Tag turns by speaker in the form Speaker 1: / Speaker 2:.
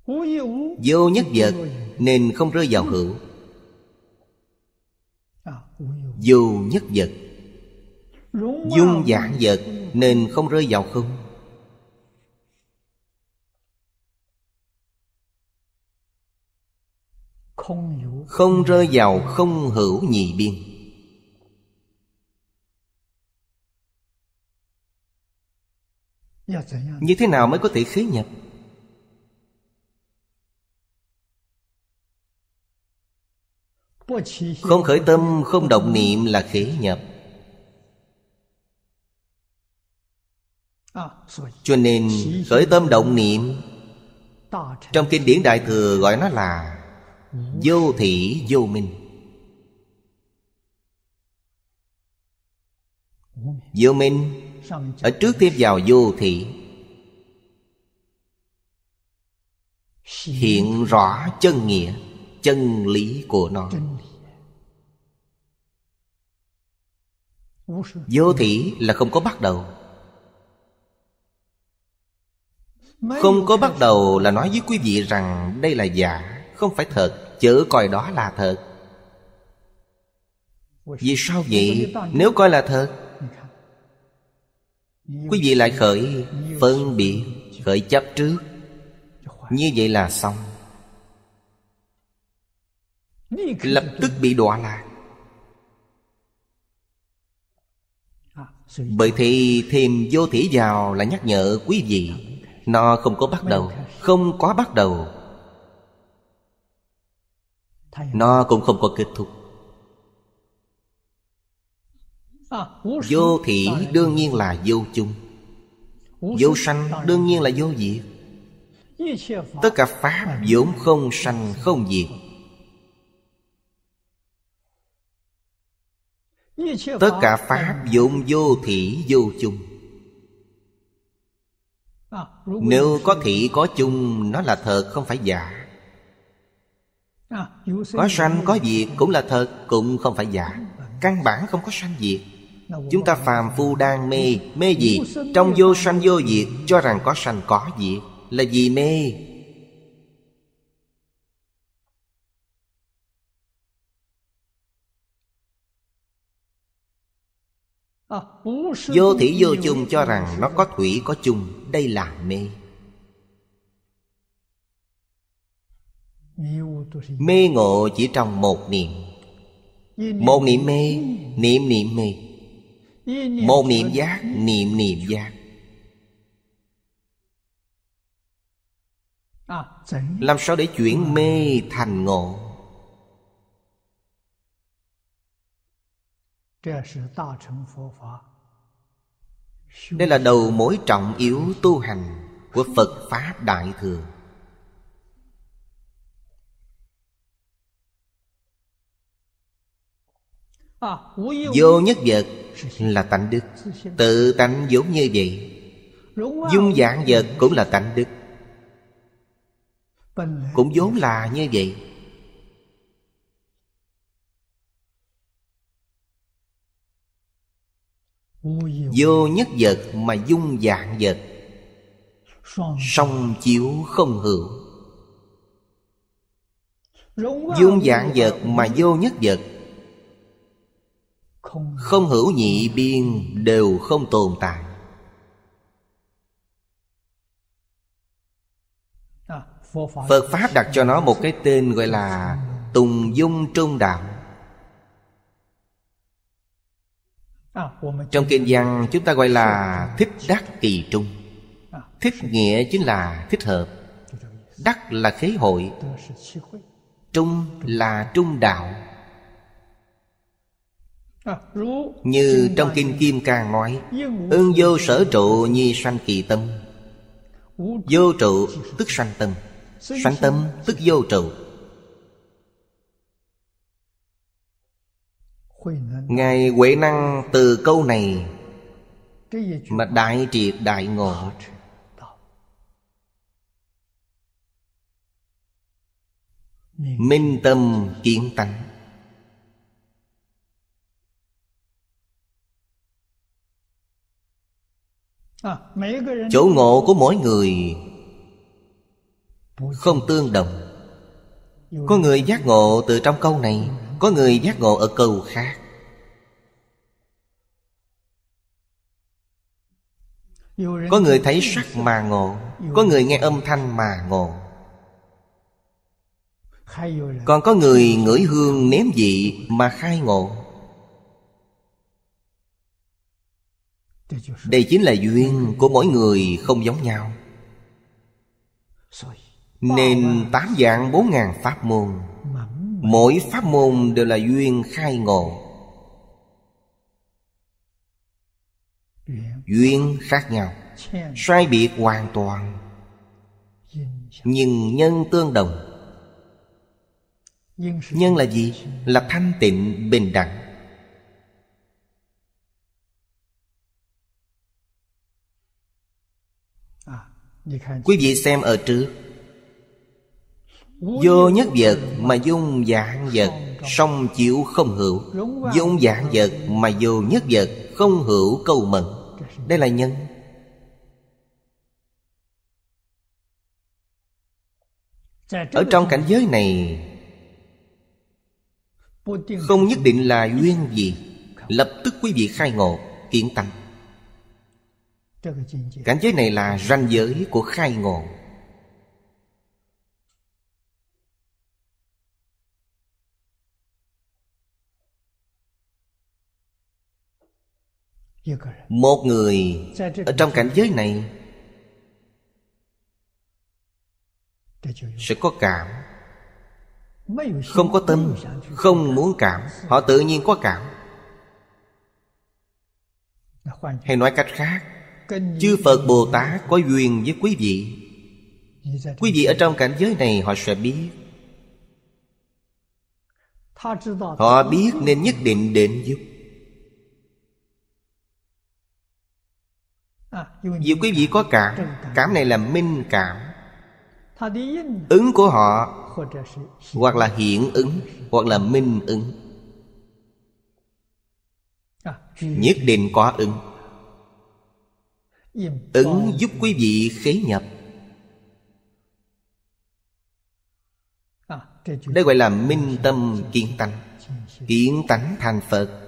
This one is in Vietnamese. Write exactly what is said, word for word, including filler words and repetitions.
Speaker 1: Vô nhất vật nên không rơi vào hữu. Vô nhất vật. Dung vạn vật nên không rơi vào không. Không rơi vào không hữu nhị biên. Như thế nào mới có thể khế nhập? Không khởi tâm, không động niệm là khế nhập. Cho nên khởi tâm động niệm trong kinh điển Đại Thừa gọi nó là vô thỉ vô minh. Vô minh ở trước thêm vào vô thỉ, hiện rõ chân nghĩa, chân lý của nó. Vô thỉ là không có bắt đầu. Không có bắt đầu là nói với quý vị rằng đây là giả, không phải thật, chớ coi đó là thật. Vì sao vậy? Nếu coi là thật, quý vị lại khởi phân biệt, khởi chấp trước. Như vậy là xong, lập tức bị đọa lạc. Bởi thì thêm vô thỉ vào là nhắc nhở quý vị, nó không có bắt đầu. Không có bắt đầu, nó cũng không có kết thúc. Vô thỉ đương nhiên là vô chung. Vô sanh đương nhiên là vô diệt. Tất cả pháp vốn không sanh không diệt. Tất cả pháp vốn vô thỉ vô chung. Nếu có thỉ có chung, nó là thật không phải giả. Có sanh có diệt cũng là thật, cũng không phải giả. Căn bản không có sanh diệt. Chúng ta phàm phu đang mê. Mê gì? Trong vô sanh vô diệt cho rằng có sanh có diệt. Là vì mê. Vô thỉ vô chung cho rằng nó có thủy có chung. Đây là mê. Mê ngộ chỉ trong một niệm. Một niệm mê, niệm niệm mê. Một niệm giác, niệm niệm giác. Làm sao để chuyển mê thành ngộ? Đây là đầu mối trọng yếu tu hành của Phật Pháp Đại Thừa. Vô nhất vật là tánh đức. Tự tánh vốn như vậy. Dung vạn vật cũng là tánh đức, cũng vốn là như vậy. Vô nhất vật mà dung vạn vật, song chiếu không hữu. Dung vạn vật mà vô nhất vật, không hữu nhị biên, đều không tồn tại. Phật Pháp đặt cho nó một cái tên gọi là Tùng Dung Trung Đạo. Trong kinh văn chúng ta gọi là Thích Đắc Kỳ Trung. Thích nghĩa chính là thích hợp, đắc là khế hội, trung là trung đạo. Như trong kinh Kim Cang nói, ưng vô sở trụ nhi sanh kỳ tâm. Vô trụ tức sanh tâm, sanh tâm tức vô trụ. Ngài Huệ Năng từ câu này mà đại triệt đại ngộ. Minh tâm kiến tánh. Chỗ ngộ của mỗi người không tương đồng. Có người giác ngộ từ trong câu này, có người giác ngộ ở câu khác. Có người thấy sắc mà ngộ, có người nghe âm thanh mà ngộ, còn có người ngửi hương nếm vị mà khai ngộ. Đây chính là duyên của mỗi người không giống nhau. Nên tám vạn bốn ngàn pháp môn, mỗi pháp môn đều là duyên khai ngộ. Duyên khác nhau, sai biệt hoàn toàn, nhưng nhân tương đồng. Nhân là gì? Là thanh tịnh bình đẳng. Quý vị xem ở trước, vô nhất vật mà dung vạn vật, song chiếu không hữu. Dung vạn vật mà vô nhất vật, không hữu câu mận. Đây là nhân. Ở trong cảnh giới này, không nhất định là duyên gì, lập tức quý vị khai ngộ, kiến tánh. Cảnh giới này là ranh giới của khai ngộ. Một người ở trong cảnh giới này sẽ có cảm, không có tâm, không muốn cảm, họ tự nhiên có cảm. Hay nói cách khác, chư Phật Bồ Tát có duyên với quý vị. Quý vị ở trong cảnh giới này họ sẽ biết. Họ biết nên nhất định đến giúp. Vì quý vị có cảm, cảm này là minh cảm. Ứng của họ hoặc là hiện ứng, hoặc là minh ứng, nhất định có ứng. Ứng giúp quý vị khế nhập. Đây gọi là minh tâm kiến tánh. Kiến tánh thành Phật.